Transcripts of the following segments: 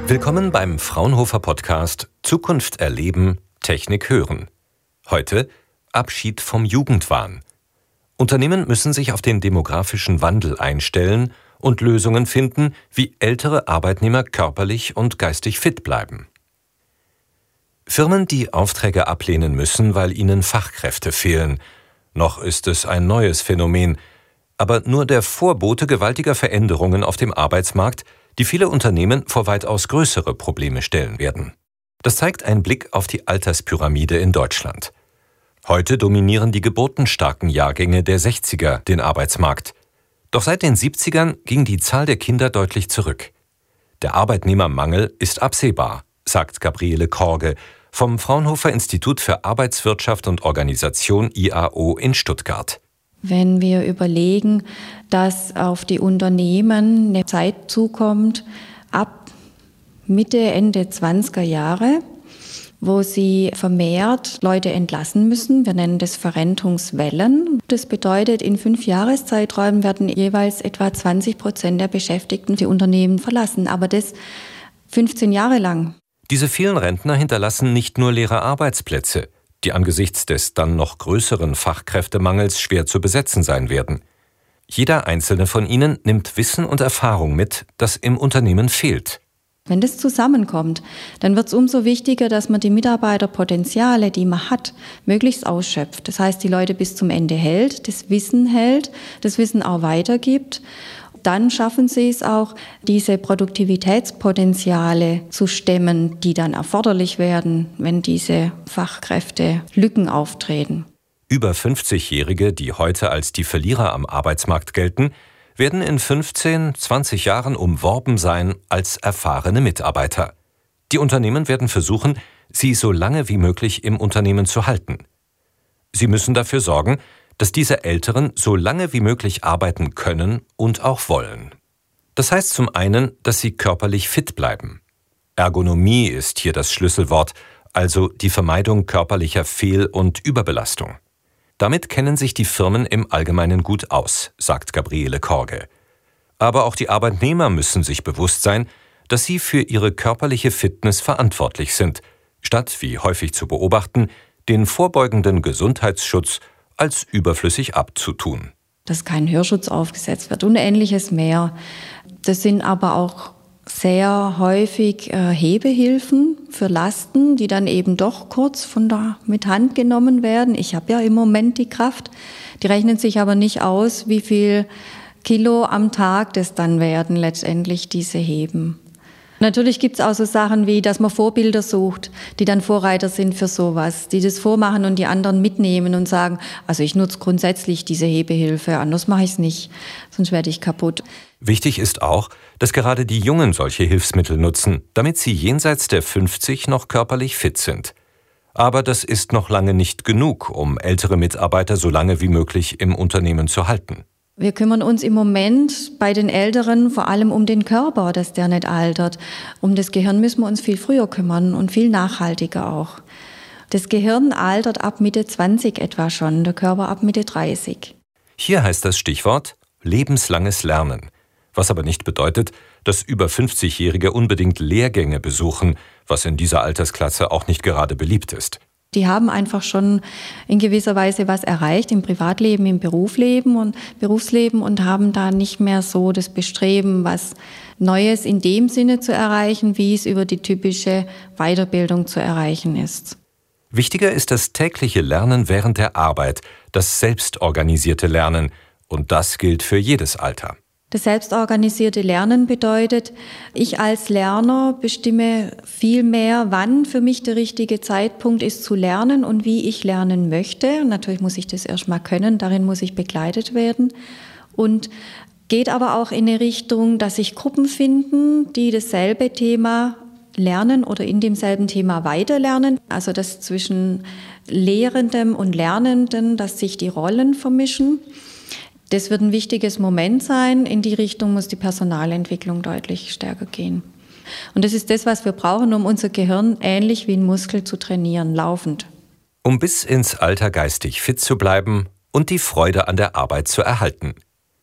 Willkommen beim Fraunhofer Podcast Zukunft erleben, Technik hören. Heute Abschied vom Jugendwahn. Unternehmen müssen sich auf den demografischen Wandel einstellen und Lösungen finden, wie ältere Arbeitnehmer körperlich und geistig fit bleiben. Firmen, die Aufträge ablehnen müssen, weil ihnen Fachkräfte fehlen. Noch ist es ein neues Phänomen, aber nur der Vorbote gewaltiger Veränderungen auf dem Arbeitsmarkt, die viele Unternehmen vor weitaus größere Probleme stellen werden. Das zeigt ein Blick auf die Alterspyramide in Deutschland. Heute dominieren die geburtenstarken Jahrgänge der 60er den Arbeitsmarkt. Doch seit den 70ern ging die Zahl der Kinder deutlich zurück. Der Arbeitnehmermangel ist absehbar, sagt Gabriele Korge vom Fraunhofer Institut für Arbeitswirtschaft und Organisation IAO in Stuttgart. Wenn wir überlegen, dass auf die Unternehmen eine Zeit zukommt, ab Mitte, Ende 20er Jahre, wo sie vermehrt Leute entlassen müssen. Wir nennen das Verrentungswellen. Das bedeutet, in 5 Jahreszeiträumen werden jeweils etwa 20% der Beschäftigten die Unternehmen verlassen. Aber das 15 Jahre lang. Diese vielen Rentner hinterlassen nicht nur leere Arbeitsplätze, die angesichts des dann noch größeren Fachkräftemangels schwer zu besetzen sein werden. Jeder einzelne von ihnen nimmt Wissen und Erfahrung mit, das im Unternehmen fehlt. Wenn das zusammenkommt, dann wird es umso wichtiger, dass man die Mitarbeiterpotenziale, die man hat, möglichst ausschöpft. Das heißt, die Leute bis zum Ende hält, das Wissen auch weitergibt. Dann schaffen sie es auch, diese Produktivitätspotenziale zu stemmen, die dann erforderlich werden, wenn diese Fachkräfte Lücken auftreten. Über 50-Jährige, die heute als die Verlierer am Arbeitsmarkt gelten, werden in 15, 20 Jahren umworben sein als erfahrene Mitarbeiter. Die Unternehmen werden versuchen, sie so lange wie möglich im Unternehmen zu halten. Sie müssen dafür sorgen, dass diese Älteren so lange wie möglich arbeiten können und auch wollen. Das heißt zum einen, dass sie körperlich fit bleiben. Ergonomie ist hier das Schlüsselwort, also die Vermeidung körperlicher Fehl- und Überbelastung. Damit kennen sich die Firmen im Allgemeinen gut aus, sagt Gabriele Korge. Aber auch die Arbeitnehmer müssen sich bewusst sein, dass sie für ihre körperliche Fitness verantwortlich sind, statt, wie häufig zu beobachten, den vorbeugenden Gesundheitsschutz als überflüssig abzutun. Dass kein Hörschutz aufgesetzt wird und Ähnliches mehr. Das sind aber auch sehr häufig Hebehilfen für Lasten, die dann eben doch kurz mit Hand genommen werden. Ich habe ja im Moment die Kraft. Die rechnen sich aber nicht aus, wie viel Kilo am Tag das dann werden, letztendlich diese Heben. Natürlich gibt es auch so Sachen wie, dass man Vorbilder sucht, die dann Vorreiter sind für sowas, die das vormachen und die anderen mitnehmen und sagen, also ich nutze grundsätzlich diese Hebehilfe, anders mache ich es nicht, sonst werde ich kaputt. Wichtig ist auch, dass gerade die Jungen solche Hilfsmittel nutzen, damit sie jenseits der 50 noch körperlich fit sind. Aber das ist noch lange nicht genug, um ältere Mitarbeiter so lange wie möglich im Unternehmen zu halten. Wir kümmern uns im Moment bei den Älteren vor allem um den Körper, dass der nicht altert. Um das Gehirn müssen wir uns viel früher kümmern und viel nachhaltiger auch. Das Gehirn altert ab Mitte 20 etwa schon, der Körper ab Mitte 30. Hier heißt das Stichwort lebenslanges Lernen, was aber nicht bedeutet, dass über 50-Jährige unbedingt Lehrgänge besuchen, was in dieser Altersklasse auch nicht gerade beliebt ist. Die haben einfach schon in gewisser Weise was erreicht im Privatleben, im Berufsleben und haben da nicht mehr so das Bestreben, was Neues in dem Sinne zu erreichen, wie es über die typische Weiterbildung zu erreichen ist. Wichtiger ist das tägliche Lernen während der Arbeit, das selbstorganisierte Lernen, und das gilt für jedes Alter. Das selbstorganisierte Lernen bedeutet, ich als Lerner bestimme viel mehr, wann für mich der richtige Zeitpunkt ist zu lernen und wie ich lernen möchte. Und natürlich muss ich das erstmal können, darin muss ich begleitet werden. Und geht aber auch in eine Richtung, dass sich Gruppen finden, die dasselbe Thema lernen oder in demselben Thema weiterlernen. Also dass zwischen Lehrendem und Lernenden, dass sich die Rollen vermischen. Das wird ein wichtiges Moment sein. In die Richtung muss die Personalentwicklung deutlich stärker gehen. Und das ist das, was wir brauchen, um unser Gehirn ähnlich wie ein Muskel zu trainieren, laufend. Um bis ins Alter geistig fit zu bleiben und die Freude an der Arbeit zu erhalten.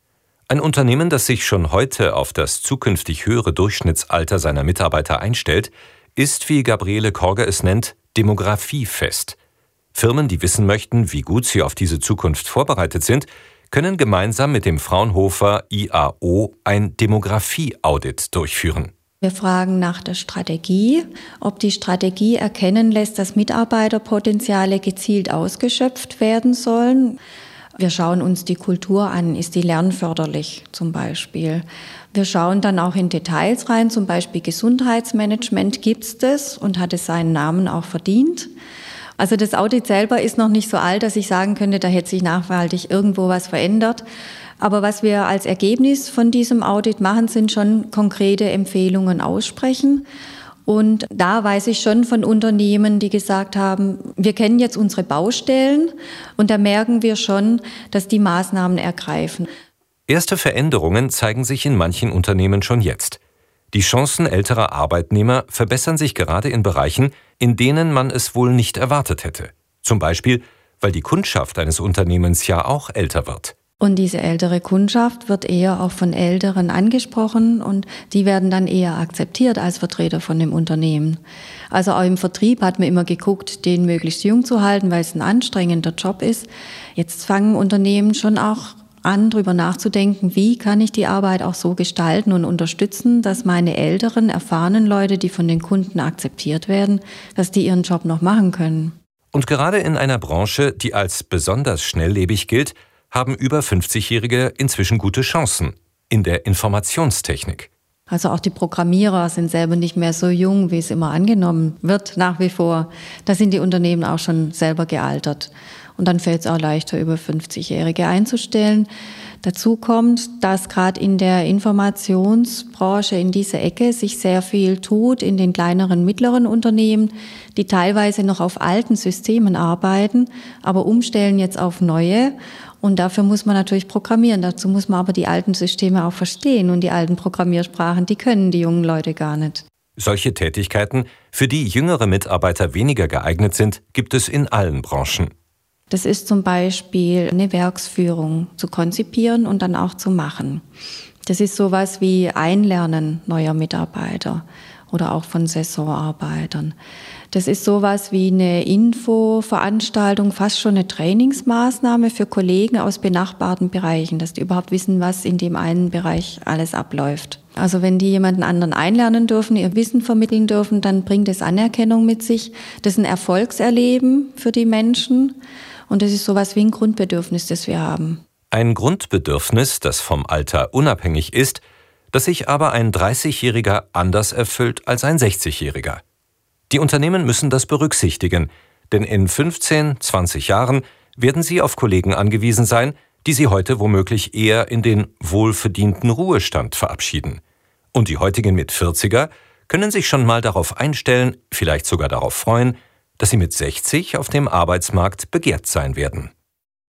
Ein Unternehmen, das sich schon heute auf das zukünftig höhere Durchschnittsalter seiner Mitarbeiter einstellt, ist, wie Gabriele Korger es nennt, demografiefest. Firmen, die wissen möchten, wie gut sie auf diese Zukunft vorbereitet sind, können gemeinsam mit dem Fraunhofer IAO ein Demografie-Audit durchführen. Wir fragen nach der Strategie, ob die Strategie erkennen lässt, dass Mitarbeiterpotenziale gezielt ausgeschöpft werden sollen. Wir schauen uns die Kultur an, ist die lernförderlich zum Beispiel. Wir schauen dann auch in Details rein, zum Beispiel Gesundheitsmanagement, gibt es das und hat es seinen Namen auch verdient? Also das Audit selber ist noch nicht so alt, dass ich sagen könnte, da hätte sich nachhaltig irgendwo was verändert. Aber was wir als Ergebnis von diesem Audit machen, sind schon konkrete Empfehlungen aussprechen. Und da weiß ich schon von Unternehmen, die gesagt haben, wir kennen jetzt unsere Baustellen und da merken wir schon, dass die Maßnahmen ergreifen. Erste Veränderungen zeigen sich in manchen Unternehmen schon jetzt. Die Chancen älterer Arbeitnehmer verbessern sich gerade in Bereichen, in denen man es wohl nicht erwartet hätte. Zum Beispiel, weil die Kundschaft eines Unternehmens ja auch älter wird. Und diese ältere Kundschaft wird eher auch von Älteren angesprochen und die werden dann eher akzeptiert als Vertreter von dem Unternehmen. Also auch im Vertrieb hat man immer geguckt, den möglichst jung zu halten, weil es ein anstrengender Job ist. Jetzt fangen Unternehmen schon auch an, darüber nachzudenken, wie kann ich die Arbeit auch so gestalten und unterstützen, dass meine älteren, erfahrenen Leute, die von den Kunden akzeptiert werden, dass die ihren Job noch machen können. Und gerade in einer Branche, die als besonders schnelllebig gilt, haben über 50-Jährige inzwischen gute Chancen in der Informationstechnik. Also auch die Programmierer sind selber nicht mehr so jung, wie es immer angenommen wird, nach wie vor. Da sind die Unternehmen auch schon selber gealtert. Und dann fällt es auch leichter, über 50-Jährige einzustellen. Dazu kommt, dass gerade in der Informationsbranche in dieser Ecke sich sehr viel tut in den kleineren, mittleren Unternehmen, die teilweise noch auf alten Systemen arbeiten, aber umstellen jetzt auf neue. Und dafür muss man natürlich programmieren. Dazu muss man aber die alten Systeme auch verstehen. Und die alten Programmiersprachen, die können die jungen Leute gar nicht. Solche Tätigkeiten, für die jüngere Mitarbeiter weniger geeignet sind, gibt es in allen Branchen. Das ist zum Beispiel eine Werksführung zu konzipieren und dann auch zu machen. Das ist sowas wie Einlernen neuer Mitarbeiter oder auch von Saisonarbeitern. Das ist sowas wie eine Infoveranstaltung, fast schon eine Trainingsmaßnahme für Kollegen aus benachbarten Bereichen, dass die überhaupt wissen, was in dem einen Bereich alles abläuft. Also wenn die jemanden anderen einlernen dürfen, ihr Wissen vermitteln dürfen, dann bringt es Anerkennung mit sich. Das ist ein Erfolgserleben für die Menschen und das ist sowas wie ein Grundbedürfnis, das wir haben. Ein Grundbedürfnis, das vom Alter unabhängig ist, das sich aber ein 30-Jähriger anders erfüllt als ein 60-Jähriger. Die Unternehmen müssen das berücksichtigen, denn in 15, 20 Jahren werden sie auf Kollegen angewiesen sein, die sie heute womöglich eher in den wohlverdienten Ruhestand verabschieden. Und die heutigen Mit-40er können sich schon mal darauf einstellen, vielleicht sogar darauf freuen, dass sie mit 60 auf dem Arbeitsmarkt begehrt sein werden.